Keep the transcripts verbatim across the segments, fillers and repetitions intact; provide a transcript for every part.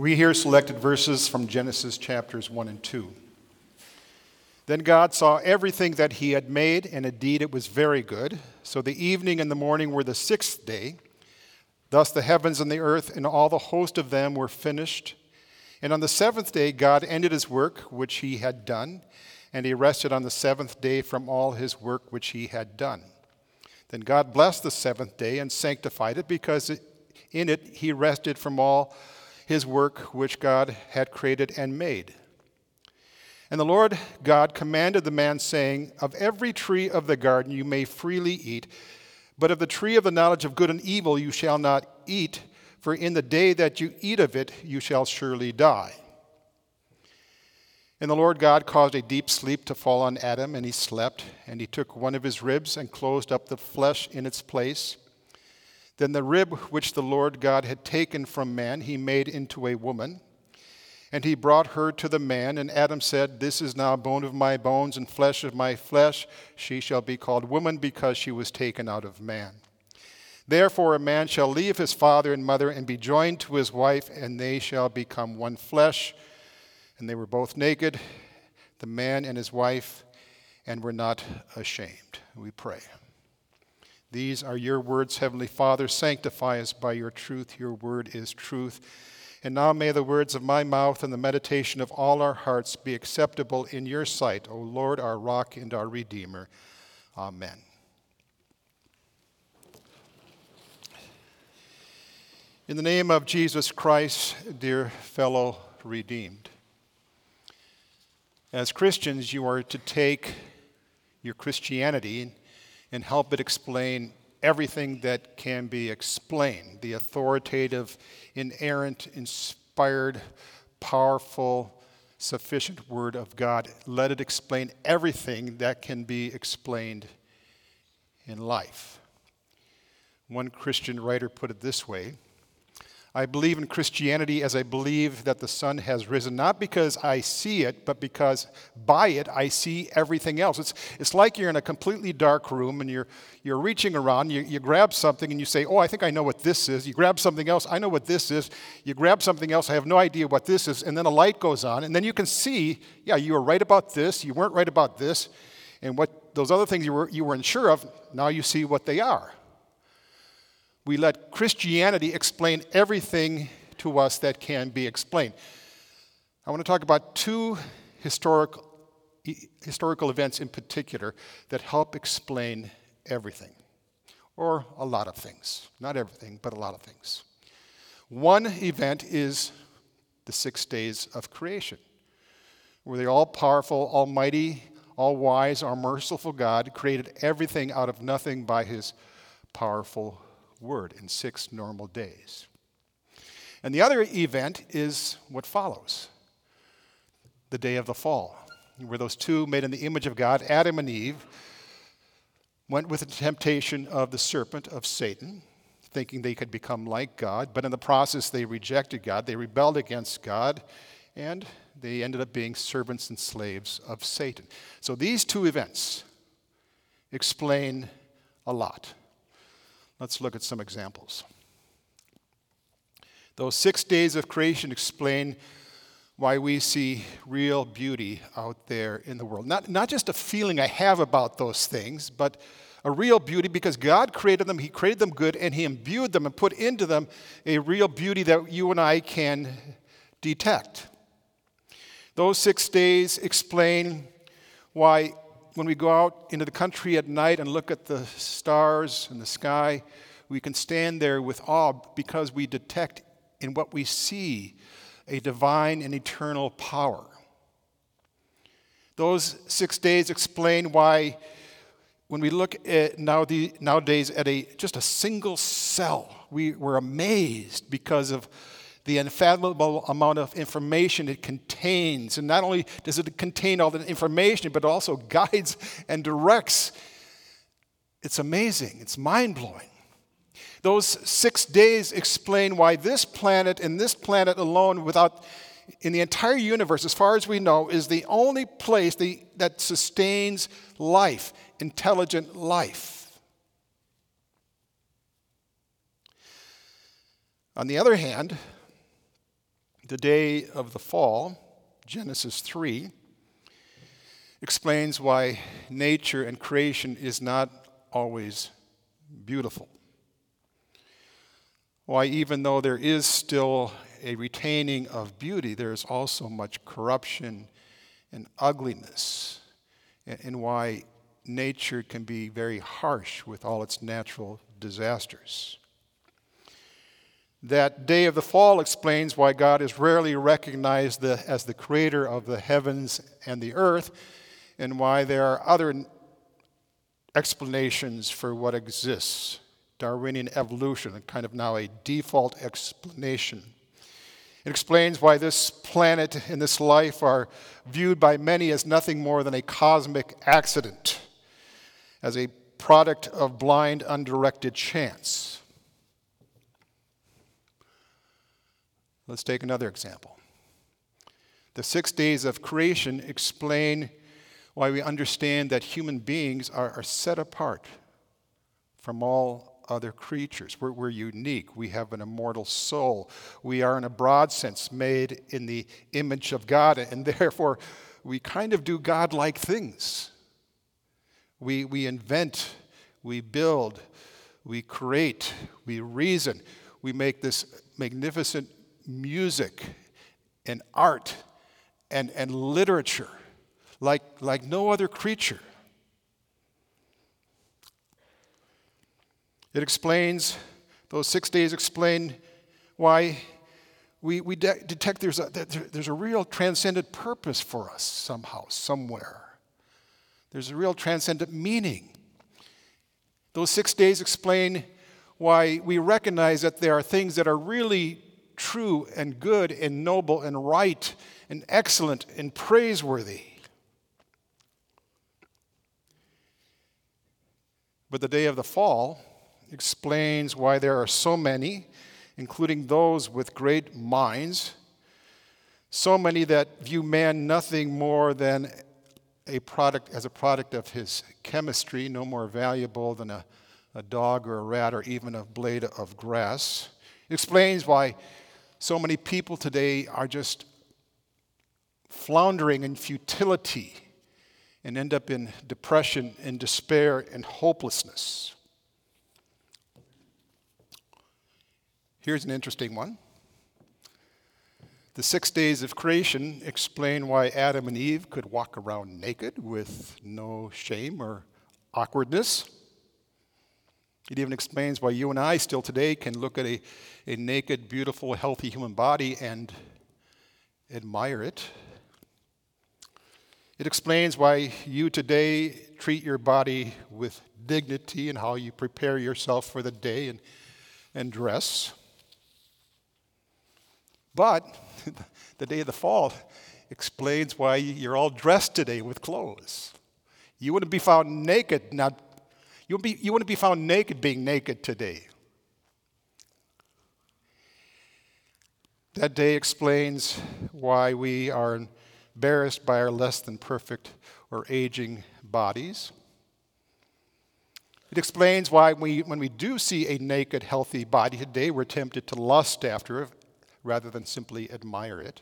We hear selected verses from Genesis chapters one and two. Then God saw everything that he had made, and indeed it was very good. So the evening and the morning were the sixth day. Thus the heavens and the earth and all the host of them were finished. And on the seventh day God ended his work which he had done, and he rested on the seventh day from all his work which he had done. Then God blessed the seventh day and sanctified it, because in it he rested from all his work which God had created and made. And the Lord God commanded the man, saying, Of every tree of the garden you may freely eat, but of the tree of the knowledge of good and evil you shall not eat, for in the day that you eat of it you shall surely die. And the Lord God caused a deep sleep to fall on Adam, and he slept, and he took one of his ribs and closed up the flesh in its place. Then the rib which the Lord God had taken from man he made into a woman, and he brought her to the man. And Adam said, This is now bone of my bones and flesh of my flesh. She shall be called woman, because she was taken out of man. Therefore a man shall leave his father and mother and be joined to his wife, and they shall become one flesh. And they were both naked, the man and his wife, and were not ashamed. We pray. These are your words, Heavenly Father. Sanctify us by your truth. Your word is truth. And now may the words of my mouth and the meditation of all our hearts be acceptable in your sight, O Lord, our rock and our Redeemer. Amen. In the name of Jesus Christ, dear fellow redeemed, as Christians, you are to take your Christianity and help it explain everything that can be explained. The authoritative, inerrant, inspired, powerful, sufficient Word of God. Let it explain everything that can be explained in life. One Christian writer put it this way: I believe in Christianity as I believe that the sun has risen, not because I see it, but because by it I see everything else. It's, it's like you're in a completely dark room and you're, you're reaching around, you, you grab something and you say, oh, I think I know what this is. You grab something else, I know what this is. You grab something else, I have no idea what this is. And then a light goes on, and then you can see, yeah, you were right about this, you weren't right about this. And what those other things you, were, you weren't sure of, now you see what they are. We let Christianity explain everything to us that can be explained. I want to talk about two historical, historical events in particular that help explain everything, or a lot of things. Not everything, but a lot of things. One event is the six days of creation, where the all-powerful, almighty, all-wise, all-merciful God created everything out of nothing by his powerful word in six normal days. And the other event is what follows, the day of the fall, where those two made in the image of God, Adam and Eve, went with the temptation of the serpent, of Satan, thinking they could become like God, but in the process they rejected God, they rebelled against God, and they ended up being servants and slaves of Satan. So these two events explain a lot. Let's look at some examples. Those six days of creation explain why we see real beauty out there in the world. Not, not just a feeling I have about those things, but a real beauty because God created them, he created them good, and he imbued them and put into them a real beauty that you and I can detect. Those six days explain why when we go out into the country at night and look at the stars in the sky, we can stand there with awe because we detect in what we see a divine and eternal power. Those six days explain why when we look at now the, nowadays at a just a single cell, we, we're amazed because of the unfathomable amount of information it contains. And not only does it contain all the information, but also guides and directs. It's amazing. It's mind-blowing. Those six days explain why this planet and this planet alone, without in the entire universe, as far as we know, is the only place the, that sustains life, intelligent life. On the other hand, The day of the fall, Genesis three, explains why nature and creation is not always beautiful. Why even though there is still a retaining of beauty, there is also much corruption and ugliness, and why nature can be very harsh with all its natural disasters. That day of the fall explains why God is rarely recognized the, as the creator of the heavens and the earth, and why there are other explanations for what exists. Darwinian evolution, kind of now a default explanation. It explains why this planet and this life are viewed by many as nothing more than a cosmic accident, as a product of blind, undirected chance. Let's take another example. The six days of creation explain why we understand that human beings are, are set apart from all other creatures. We're, we're unique. We have an immortal soul. We are, in a broad sense, made in the image of God, and therefore we kind of do God-like things. We, we invent, we build, we create, we reason. We make this magnificent music and art and, and literature like, like no other creature. It explains, those six days explain why we, we de- detect there's a, there's a real transcendent purpose for us somehow, somewhere. There's a real transcendent meaning. Those six days explain why we recognize that there are things that are really true and good and noble and right and excellent and praiseworthy. But the day of the fall explains why there are so many, including those with great minds, so many that view man nothing more than a product as a product of his chemistry, no more valuable than a, a dog or a rat or even a blade of grass. It explains why so many people today are just floundering in futility and end up in depression and despair and hopelessness. Here's an interesting one. The six days of creation explain why Adam and Eve could walk around naked with no shame or awkwardness. It even explains why you and I still today can look at a, a naked, beautiful, healthy human body and admire it. It explains why you today treat your body with dignity and how you prepare yourself for the day and, and dress. But the day of the fall explains why you're all dressed today with clothes. You wouldn't be found naked, not You wouldn't, be, you wouldn't be found naked being naked today. That day explains why we are embarrassed by our less than perfect or aging bodies. It explains why we, when we do see a naked, healthy body today, we're tempted to lust after it rather than simply admire it.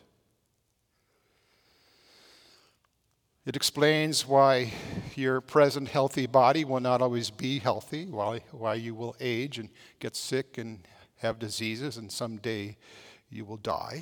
It explains why your present healthy body will not always be healthy, why, why you will age and get sick and have diseases, and someday you will die.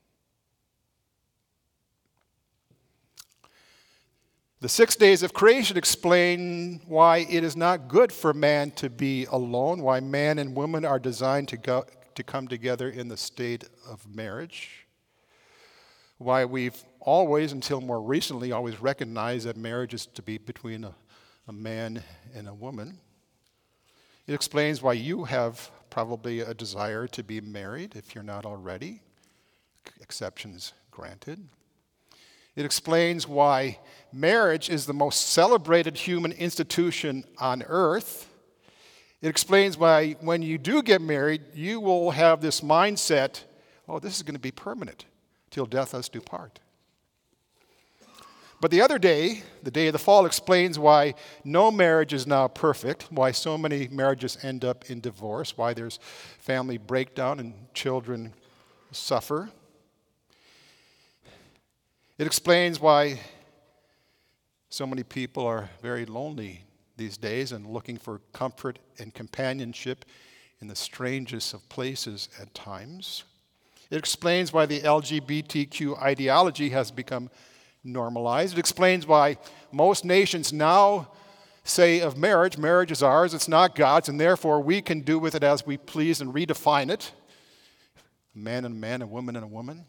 The six days of creation explain why it is not good for man to be alone, why man and woman are designed to, go, to come together in the state of marriage, why we've always, until more recently, always recognized that marriage is to be between a, a man and a woman. It explains why you have probably a desire to be married if you're not already, exceptions granted. It explains why marriage is the most celebrated human institution on earth. It explains why when you do get married, you will have this mindset, oh, this is going to be permanent till death us do part. But the other day, the day of the fall, explains why no marriage is now perfect, why so many marriages end up in divorce, why there's family breakdown and children suffer. It explains why so many people are very lonely these days and looking for comfort and companionship in the strangest of places at times. It explains why the L G B T Q ideology has become normalized. It explains why most nations now say of marriage, marriage is ours, it's not God's, and therefore we can do with it as we please and redefine it. A man and a man, a woman and a woman.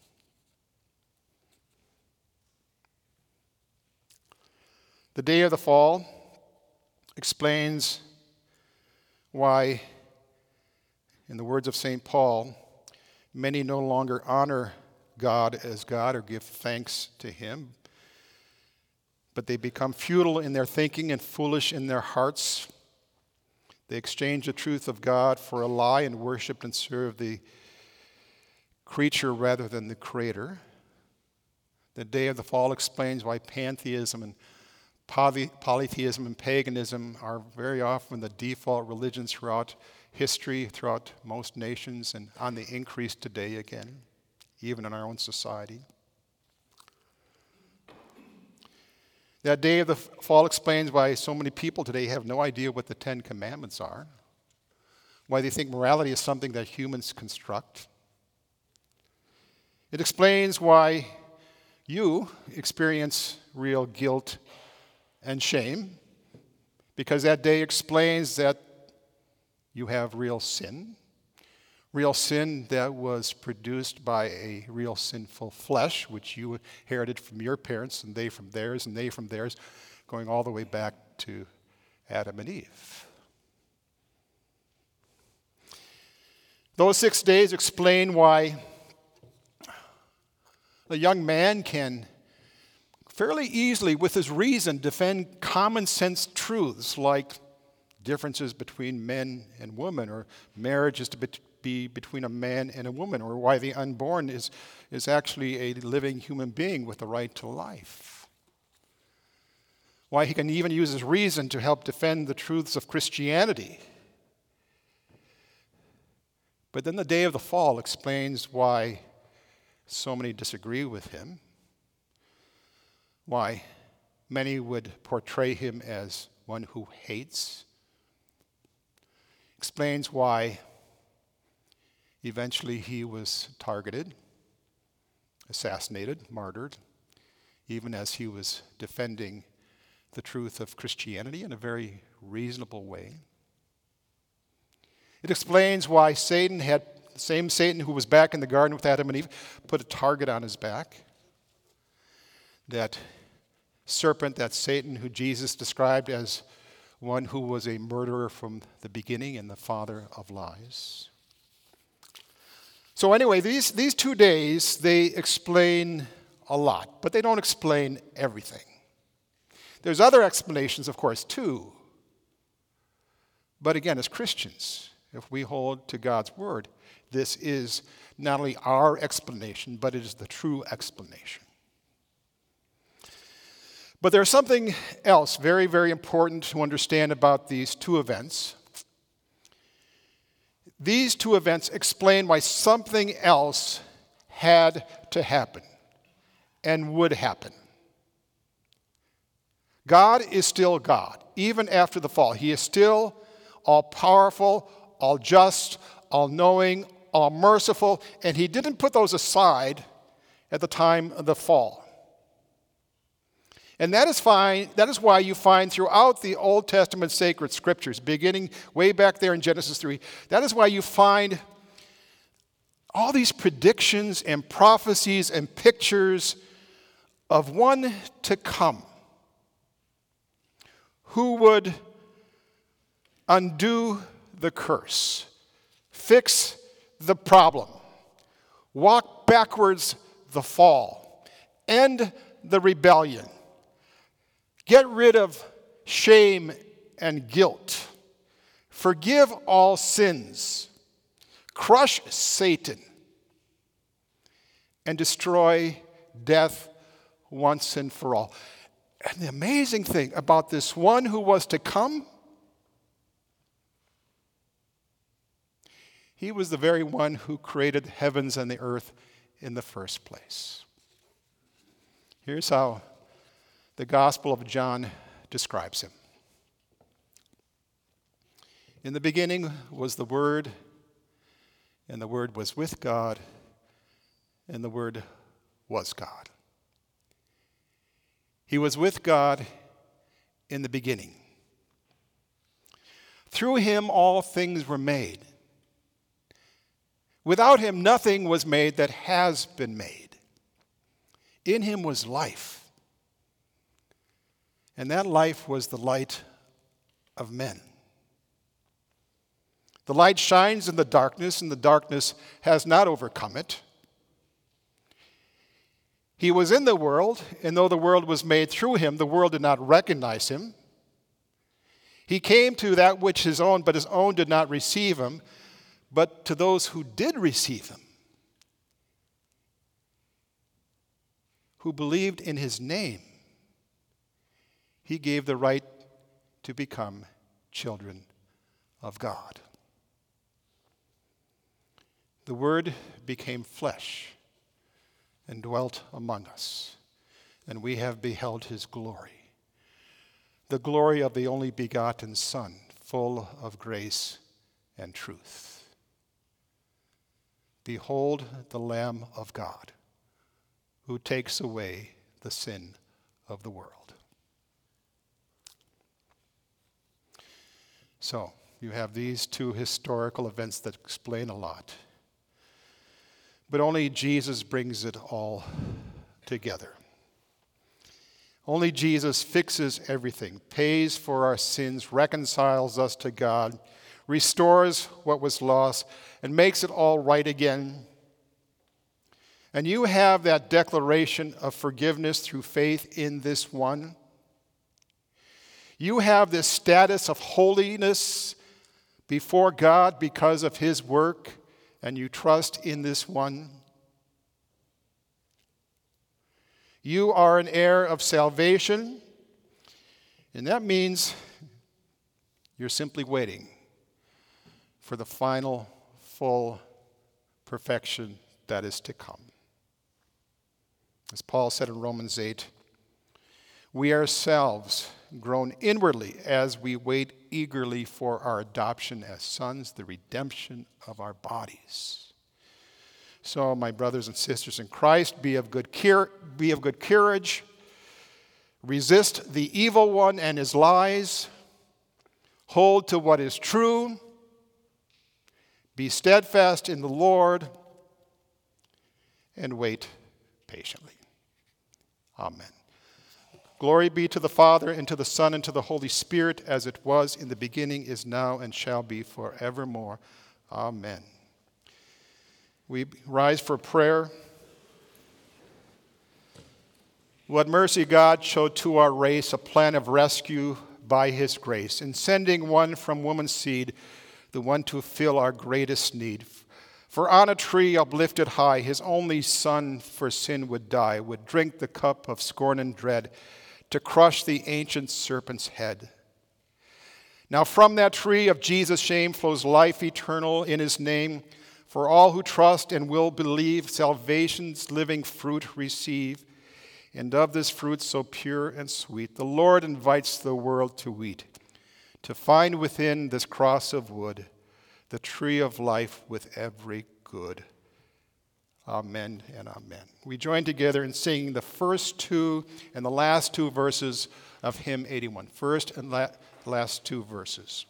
The day of the fall explains why, in the words of Saint Paul, many no longer honor God as God or give thanks to him, but they become futile in their thinking and foolish in their hearts. They exchange the truth of God for a lie and worship and serve the creature rather than the creator. The day of the fall explains why pantheism and poly- polytheism and paganism are very often the default religions throughout history, throughout most nations, and on the increase today again, even in our own society. That day of the fall explains why so many people today have no idea what the Ten Commandments are, why they think morality is something that humans construct. It explains why you experience real guilt and shame, because that day explains that you have real sin, real sin that was produced by a real sinful flesh, which you inherited from your parents, and they from theirs, and they from theirs, going all the way back to Adam and Eve. Those six days explain why a young man can fairly easily, with his reason, defend common sense truths like differences between men and women, or marriage is to be between a man and a woman, or why the unborn is, is actually a living human being with the right to life. Why he can even use his reason to help defend the truths of Christianity. But then the day of the fall explains why so many disagree with him, why many would portray him as one who hates, explains why eventually he was targeted, assassinated, martyred, even as he was defending the truth of Christianity in a very reasonable way. It explains why Satan had, the same Satan who was back in the garden with Adam and Eve, put a target on his back. That serpent, that Satan who Jesus described as one who was a murderer from the beginning and the father of lies. So anyway, these, these two days, they explain a lot, but they don't explain everything. There's other explanations, of course, too. But again, as Christians, if we hold to God's word, this is not only our explanation, but it is the true explanation. But there's something else very, very important to understand about these two events. These two events explain why something else had to happen and would happen. God is still God, even after the fall. He is still all-powerful, all-just, all-knowing, all-merciful, and he didn't put those aside at the time of the fall. And that is fine. That is why you find throughout the Old Testament sacred scriptures, beginning way back there in Genesis three, that is why you find all these predictions and prophecies and pictures of one to come who would undo the curse, fix the problem, walk backwards the fall, end the rebellion, get rid of shame and guilt, forgive all sins, crush Satan, and destroy death once and for all. And the amazing thing about this one who was to come, he was the very one who created heavens and the earth in the first place. Here's how the Gospel of John describes him. In the beginning was the Word, and the Word was with God, and the Word was God. He was with God in the beginning. Through him all things were made. Without him nothing was made that has been made. In him was life, and that life was the light of men. The light shines in the darkness, and the darkness has not overcome it. He was in the world, and though the world was made through him, the world did not recognize him. He came to that which his own, but his own did not receive him. But to those who did receive him, who believed in his name, he gave the right to become children of God. The Word became flesh and dwelt among us, and we have beheld his glory, the glory of the only begotten Son, full of grace and truth. Behold the Lamb of God, who takes away the sin of the world. So, you have these two historical events that explain a lot. But only Jesus brings it all together. Only Jesus fixes everything, pays for our sins, reconciles us to God, restores what was lost, and makes it all right again. And you have that declaration of forgiveness through faith in this one. You have this status of holiness before God because of his work, and you trust in this one. You are an heir of salvation, and that means you're simply waiting for the final, full perfection that is to come. As Paul said in Romans eight, we ourselves groan inwardly as we wait eagerly for our adoption as sons, the redemption of our bodies. So, my brothers and sisters in Christ, be of good cur- be of good courage. Resist the evil one and his lies. Hold to what is true. Be steadfast in the Lord, and wait patiently. Amen. Glory be to the Father, and to the Son, and to the Holy Spirit, as it was in the beginning, is now, and shall be forevermore. Amen. We rise for prayer. What mercy God showed to our race, a plan of rescue by his grace, in sending one from woman's seed, the one to fill our greatest need. For on a tree uplifted high, his only Son for sin would die, would drink the cup of scorn and dread, to crush the ancient serpent's head. Now from that tree of Jesus' shame flows life eternal in his name. For all who trust and will believe, salvation's living fruit receive. And of this fruit so pure and sweet, the Lord invites the world to eat, to find within this cross of wood the tree of life with every good. Amen and amen. We join together in singing the first two and the last two verses of hymn eighty-one. First and la- last two verses.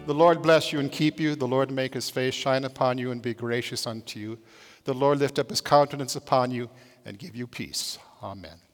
The Lord bless you and keep you. The Lord make his face shine upon you and be gracious unto you. The Lord lift up his countenance upon you and give you peace. Amen.